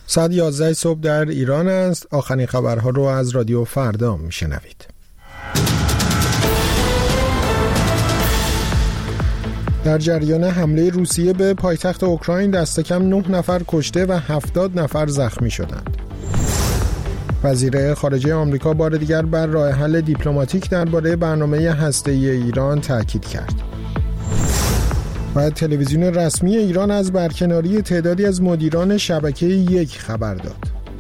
ساعت 11 صبح در ایران است. آخرین خبرها رو از رادیو فردا میشنوید. در جریان حمله روسیه به پایتخت اوکراین دست کم 9 نفر کشته و 70 نفر زخمی شدند. وزیر خارجه آمریکا بار دیگر بر راه حل دیپلماتیک درباره برنامه هسته‌ای ایران تاکید کرد. و تلویزیون رسمی ایران از برکناری تعدادی از مدیران شبکه 1 خبر داد.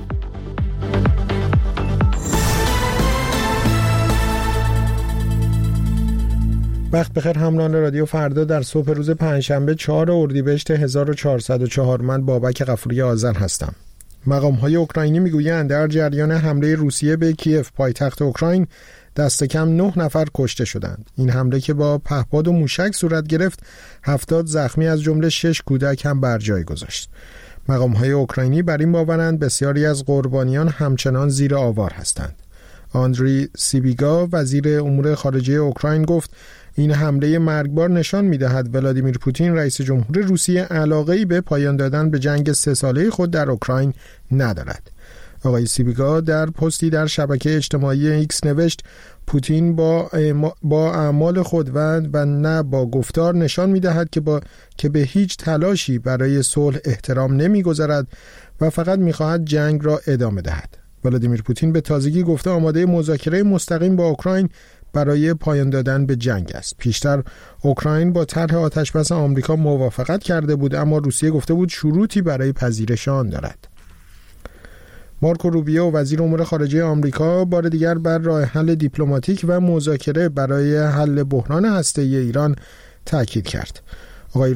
وقت بخیر همراهان رادیو فردا. در صبح روز پنجشنبه 4 اردیبهشت 1404 من بابک غفوری آذر هستم. مقام‌های اوکراینی میگویند در جریان حمله روسیه به کیف پایتخت اوکراین دست کم 9 نفر کشته شدند. این حمله که با پهپاد و موشک صورت گرفت 70 زخمی از جمله 6 کودک هم بر جای گذاشت. مقام‌های اوکراینی بر این باورند بسیاری از قربانیان همچنان زیر آوار هستند. آندری سیبیگا وزیر امور خارجه اوکراین گفت این حمله مرگبار نشان می‌دهد ولادیمیر پوتین رئیس جمهور روسیه علاقه‌ای به پایان دادن به جنگ 3 ساله خود در اوکراین ندارد. آقای سیبیگا در پستی در شبکه اجتماعی ایکس نوشت پوتین با اعمال خود و نه با گفتار نشان می‌دهد که به هیچ تلاشی برای صلح احترام نمی‌گذارد و فقط می‌خواهد جنگ را ادامه دهد. ولادیمیر پوتین به تازگی گفته آماده مذاکره مستقیم با اوکراین برای پایان دادن به جنگ است. پیشتر اوکراین با طرح آتشبس آمریکا موافقت کرده بود، اما روسیه گفته بود شروطی برای پذیرش آن دارد. مارکو روبیو وزیر امور خارجه آمریکا بار دیگر بر راه حل دیپلماتیک و مذاکره برای حل بحران هسته‌ای ایران تاکید کرد. آقای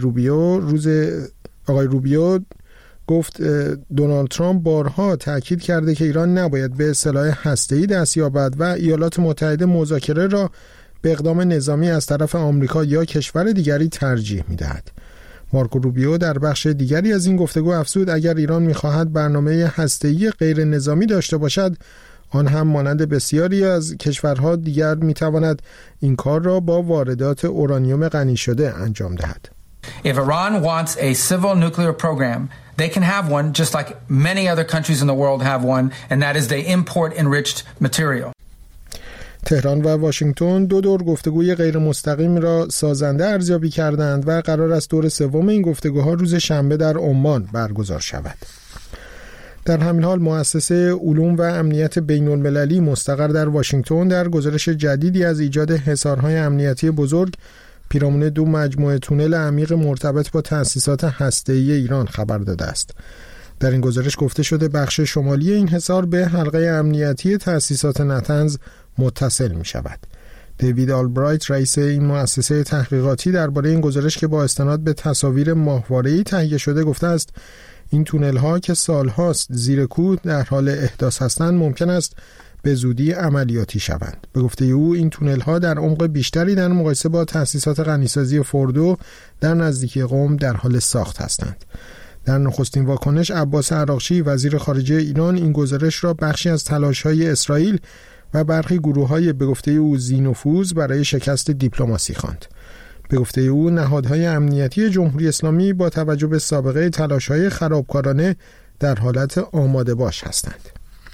روبیو گفت دونالد ترامپ بارها تاکید کرده که ایران نباید به سلاح هسته‌ای دست یابد و ایالات متحده مذاکره را به اقدام نظامی از طرف آمریکا یا کشور دیگری ترجیح می‌دهد. مارکو روبیو در بخش دیگری از این گفتگو افزود اگر ایران می‌خواهد برنامه هسته‌ای غیر نظامی داشته باشد، آن هم مانند بسیاری از کشورها دیگر می‌تواند این کار را با واردات اورانیوم غنی شده انجام دهد. If Iran wants a civil nuclear program, they can have one just like many other countries in the world have one, and that is they import enriched material. تهران و واشنگتن 2 دور گفتگوی غیر مستقیم را سازنده ارزیابی کردند و قرار است دور سوم این گفتگوها روز شنبه در عمان برگزار شود. در همین حال مؤسسه علوم و امنیت بین‌المللی مستقر در واشنگتن در گزارش جدیدی از ایجاد حصارهای امنیتی بزرگ پیرامون 2 مجموعه تونل عمیق مرتبط با تأسیسات هسته‌ای ایران خبر داده است. در این گزارش گفته شده بخش شمالی این حصار به حلقه امنیتی تأسیسات نتنز متصل می شود. دیوید آلبرایت رئیس این مؤسسه تحقیقاتی درباره این گزارش که با استناد به تصاویر ماهواره‌ای تهیه شده گفته است این تونل ها که سالهاست زیر کوه در حال احداث هستند ممکن است به زودی عملیاتی شوند. به گفته او این تونل ها در عمق بیشتری در مقایسه با تأسیسات غنیسازی فوردو در نزدیکی قم در حال ساخت هستند. در نخستین واکنش عباس عراقچی وزیر خارجه ایران این گزارش را بخشی از تلاش‌های اسرائیل و برخی گروه‌های به گفته او ذی‌نفوذ برای شکست دیپلماسی خواند. به گفته او نهادهای امنیتی جمهوری اسلامی با توجه به سابقه تلاش‌های خرابکارانه در حالت آماده باش هستند.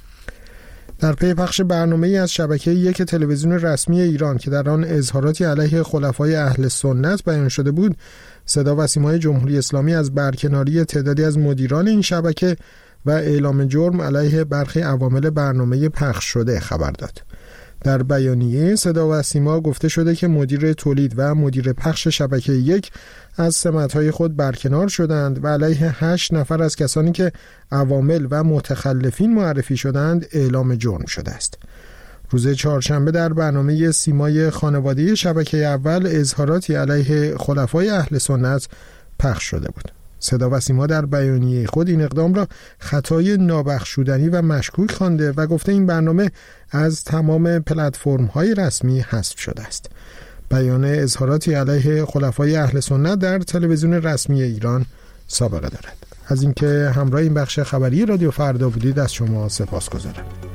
در پی پخش برنامه‌ای از شبکه 1 تلویزیون رسمی ایران که در آن اظهاراتی علیه خلفای اهل سنت بیان شده بود، صدا و سیمای جمهوری اسلامی از برکناری تعدادی از مدیران این شبکه و اعلام جرم علیه برخی عوامل برنامه پخش شده خبر داد. در بیانیه صدا و سیما گفته شده که مدیر تولید و مدیر پخش شبکه 1 از سمت‌های خود برکنار شدند و علیه 8 نفر از کسانی که عوامل و متخلفین معرفی شدند اعلام جرم شده است. روز چهارشنبه در برنامه سیمای خانواده شبکه اول اظهاراتی علیه خلفای اهل سنت پخش شده بود. صدا و سیما در بیانیه خود این اقدام را خطای نابخشودنی و مشکوک خوانده و گفته این برنامه از تمام پلتفرم‌های رسمی حذف شده است. بیان اظهاراتی علیه خلفای اهل سنت در تلویزیون رسمی ایران سابقه دارد. از اینکه همراه این بخش خبری رادیو فردا بودید از شما سپاسگزارم.